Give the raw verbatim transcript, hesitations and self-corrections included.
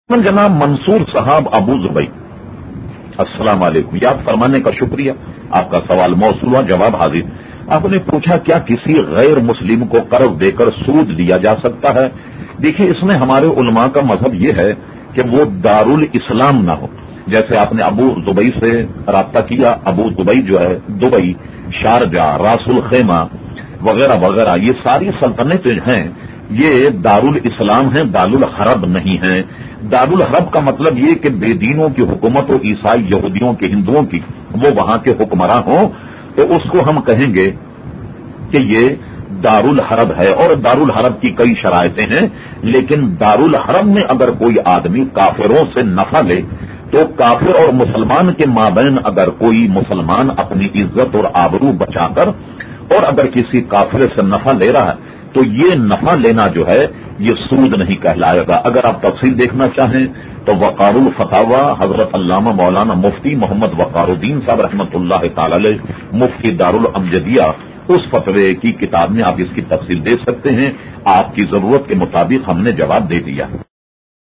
جناب منصور صاحب ابو زبئی، السلام علیکم. یاد فرمانے کا شکریہ. آپ کا سوال موصول ہوا، جواب حاضر. آپ نے پوچھا کیا کسی غیر مسلم کو قرض دے کر سود دیا جا سکتا ہے؟ دیکھیے، اس میں ہمارے علماء کا مذہب یہ ہے کہ وہ دارالاسلام نہ ہو. جیسے آپ نے ابو زبئی سے رابطہ کیا، ابو زبئی جو ہے دبئی، شارجہ، راس الخیمہ وغیرہ وغیرہ، یہ ساری سلطنتیں ہیں، یہ دارالاسلام ہیں، دارالحرب نہیں ہیں. دارالحرب کا مطلب یہ کہ بے دینوں کی حکومت و عیسائی یہودیوں کے ہندوؤں کی وہ وہاں کے حکمراں ہوں، تو اس کو ہم کہیں گے کہ یہ دارالحرب ہے. اور دارالحرب کی کئی شرائطیں ہیں، لیکن دارالحرب میں اگر کوئی آدمی کافروں سے نفع لے تو کافر اور مسلمان کے مابین اگر کوئی مسلمان اپنی عزت اور آبرو بچا کر اور اگر کسی کافر سے نفع لے رہا ہے تو یہ نفع لینا جو ہے یہ سود نہیں کہلائے گا. اگر آپ تفصیل دیکھنا چاہیں تو وقار الفتاوی حضرت علامہ مولانا مفتی محمد وقار الدین صاحب رحمۃ اللہ تعالی علیہ، مفتی دارالامجدیہ، اس فتوے کی کتاب میں آپ اس کی تفصیل دے سکتے ہیں. آپ کی ضرورت کے مطابق ہم نے جواب دے دیا.